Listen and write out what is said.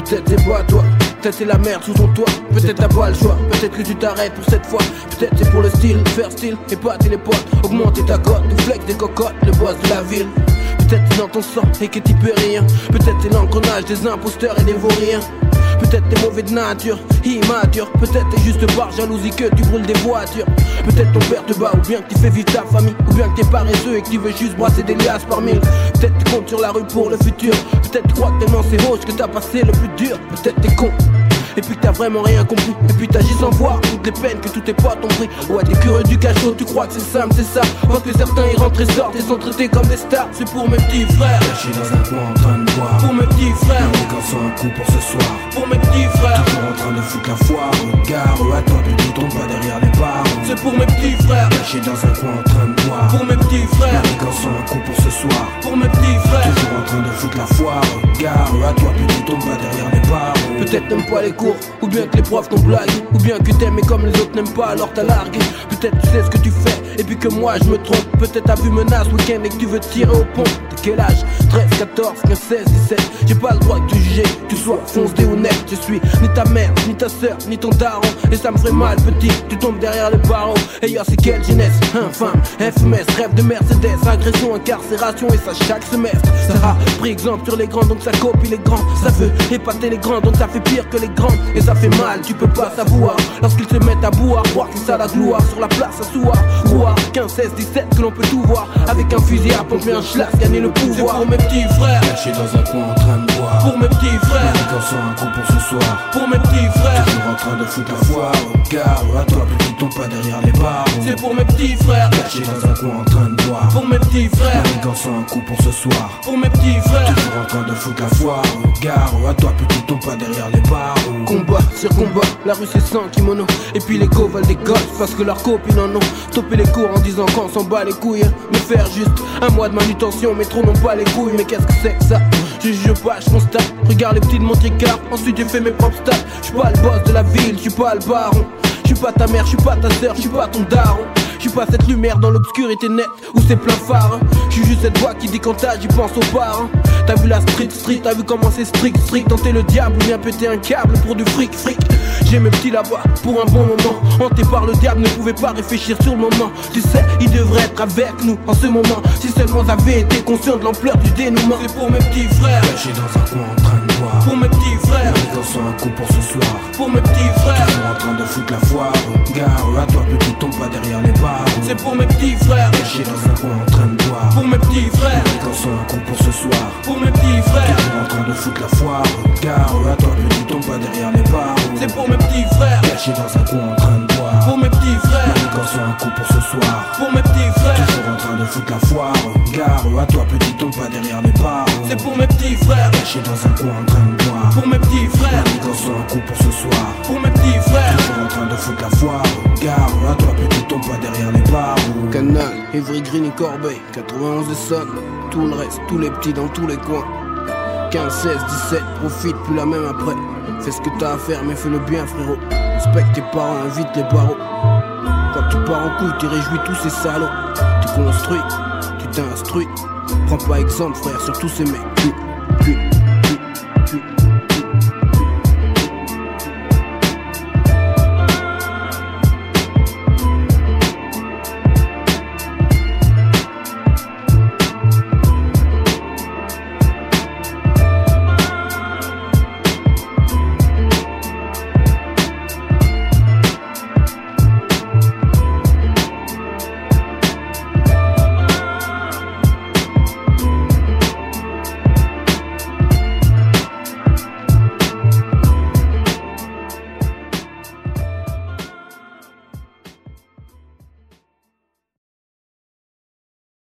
Peut-être c'est pas toi, peut-être c'est la merde sous ton toit. Peut-être t'as pas le choix, peut-être que tu t'arrêtes pour cette fois. Peut-être c'est pour le style, faire style, épater les potes. Augmenter ta cote, tu flex des cocottes, le boss de la ville. Peut-être t'es dans ton sang et que t'y peux rien. Peut-être t'es l'engrenage des imposteurs et des vauriens. Peut-être t'es mauvais de nature, immature. Peut-être t'es juste par jalousie que tu brûles des voitures. Peut-être ton père te bat ou bien que tu fais vivre ta famille. Ou bien que t'es paresseux et que tu veux juste brasser des liasses par mille. Peut-être tu comptes sur la rue pour le futur. Peut-être tu crois que tellement c'est roche que t'as passé le plus dur. Peut-être t'es con et puis t'as vraiment rien compris. Et puis t'agis sans voir toutes les peines que tout tes potes ont pris. Ouais, t'es curieux du cachot, tu crois que c'est simple, c'est ça. Parce que certains y rentrent et sortent et sont traités comme des stars. C'est pour mes petits frères, cachés dans un coin en train de boire. Pour mes petits frères, les gars sont un coup pour ce soir. Pour mes petits frères, toujours en train de foutre la foire. Regarde, à toi, tu tombes pas derrière les barres. C'est pour mes petits frères, cachés dans un coin en train de boire. Pour mes petits frères, les gars sont un coup pour ce soir. Pour mes petits frères, toujours en train de foutre la foire. Regarde, à toi, tu tombes pas derrière les barres. Peut-être t'aimes pas les cours, ou bien que les profs t'ont blagué, ou bien que t'aimes et comme les autres n'aiment pas alors t'as largué. Peut-être tu sais ce que tu fais, et puis que moi je me trompe. Peut-être t'as vu menace week-end et que tu veux tirer au pont. T'as quel âge? 13, 14, 15, 16, 17. J'ai pas le droit de te juger, tu sois foncé ou net. Je suis ni ta mère, ni ta soeur, ni ton daron. Et ça me ferait mal petit, tu tombes derrière les barreaux. Et yo c'est quelle jeunesse, infâme, FMS, rêve de Mercedes. Agression, incarcération et ça chaque semestre. Ça a pris exemple sur les grands donc ça copie les grands. Ça veut épater les grands donc ça fait pire que les grands. Et ça fait mal, tu peux pas savoir lorsqu'ils se mettent à boire, croire que ça la gloire. Sur la place à Soua, Roua, 15, 16, 17 que l'on peut tout voir. Avec un fusil à pomper un schlass, gagner le pouvoir. C'est pour mes petits frères, cachés dans un coin en train de boire. Pour mes petits frères, les gars sont un coup pour ce soir. Pour mes petits frères, toujours en train de foutre la foire. Regarde, à toi, tu tombes pas derrière les barres. C'est pour mes petits frères, cachés dans un coin en train de boire. Pour mes petits frères, les gars sont un coup pour ce soir. Pour mes petits frères, toujours en train de foutre la foire. Regarde, à toi, tu tombes pas derrière les barres. Combat sur combat, la rue c'est sans kimono. Et puis les go veulent des gosses parce que leurs copines en ont. Topé les cours en disant qu'on s'en bat les couilles. Me faire juste un mois de manutention, mais trop n'ont pas les couilles. Mais qu'est-ce que c'est que ça? Je juge pas, je constate. Regarde les petits de mon tricard, ensuite j'ai fait mes propres stats. J'suis pas le boss de la ville, j'suis pas le baron. J'suis pas ta mère, j'suis pas ta sœur, j'suis pas ton daron. J'suis pas cette lumière dans l'obscurité nette où c'est plein phare. J'suis juste cette voix qui dit quand t'as, j'y pense aux parents. T'as vu la street, t'as vu comment c'est strict. Tenter le diable ou bien péter un câble pour du fric. J'ai mes petits là-bas pour un bon moment. Hanté par le diable, ne pouvait pas réfléchir sur le moment. Tu sais, il devrait être avec nous en ce moment. Si seulement j'avais été conscient de l'ampleur du dénouement. C'est pour mes petits frères, cachés dans un coin en train de boire. Pour mes petits frères, les gars sont un coup pour ce soir. Pour mes petits frères, toujours en train de foutre la foire. Regarde, à toi, tu tombes pas derrière les barres. C'est pour mes petits frères, cachés dans un coin en train de boire. Pour mes petits frères, les gars sont un coup pour ce soir. Pour mes petits frères, toujours en train de foutre la foire. Regarde, à toi, tu tombes pas derrière les barres. C'est pour mes petits frères, cachés dans un coin en train de boire. Pour mes petits frères, les gars sont un coup pour ce soir. Pour mes petits frères, toujours en train de foutre la foire. Regarde, à toi, tu tombes pas derrière les barres. C'est pour mes petits frères, cachés dans un coin en train de boire. Pour mes petits frères, les gars sont un coup pour ce soir. Pour mes petits frères, toujours en train de foutre la foire. Regarde, à toi, tu tombes pas derrière les barres. Canal, Évry, Green et Corbeil, 91 et Son. Tout le reste, tous les petits dans tous les coins. 15, 16, 17, profite plus la même après. Fais ce que t'as à faire mais fais le bien frérot. Respecte tes parents, invite les barreaux. Quand tu pars en couille, tu réjouis tous ces salauds. Tu construis, tu t'instruis. Prends pas exemple frère sur tous ces mecs.